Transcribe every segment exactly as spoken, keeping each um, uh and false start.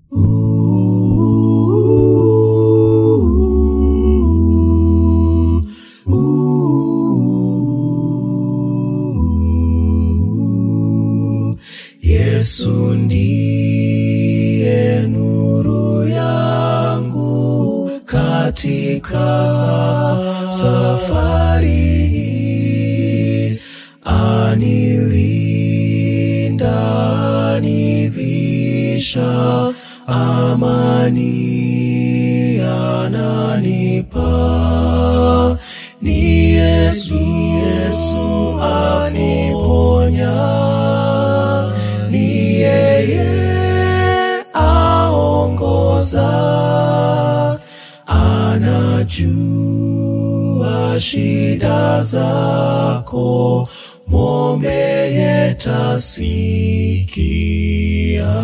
Yesu ndiye nuru yangu katika safari hii, anilinda, anivisha, amani ananipa. Ni Yesu, Yesu aniponya, ni yeye aongoza, anajua shida zako, mwombe yetasikia.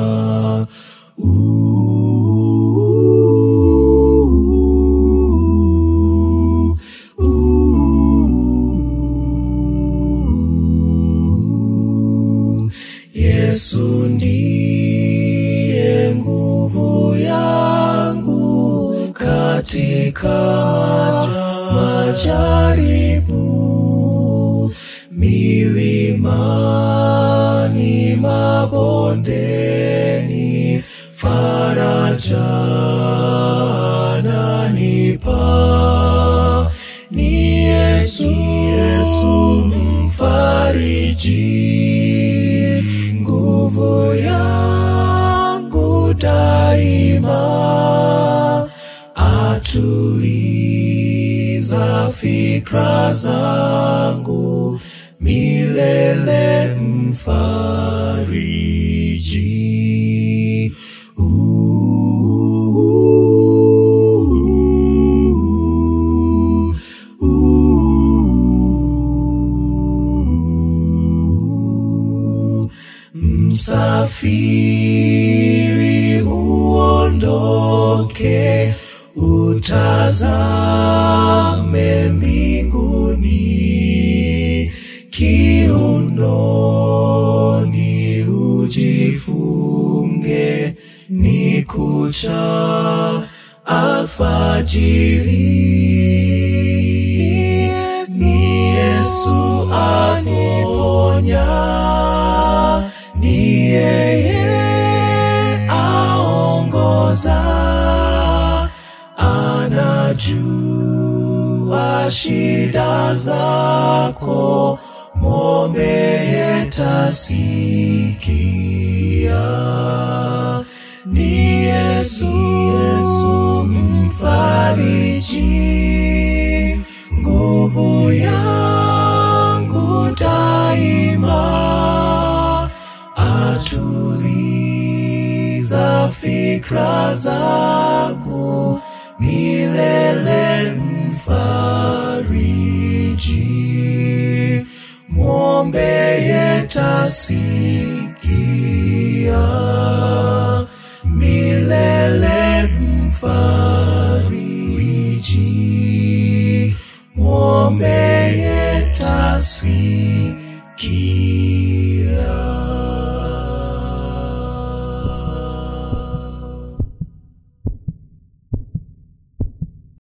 Yesu ndiye nguvu yangu katika majaribu, milimani, mabondeni, faraja ananipa. Ni Yesu, Yesu mfariji, nguvu yangu daima, atuliza fikra zangu, milele mfariji. Msafiri uondoke, utazame mbinguni, kiunoni ujifunge, ni kucha alfajiri. Ni Yesu aniponya, ni yeye aongoza, anajua shida zako, mwombe yetasikia. Ni Yesu, Yesu mfariji, nguvu yangu daima, atuliza fikra zangu, milele mfariji, mwombe yetasikia, milele mfariji, mwombe yetasikia.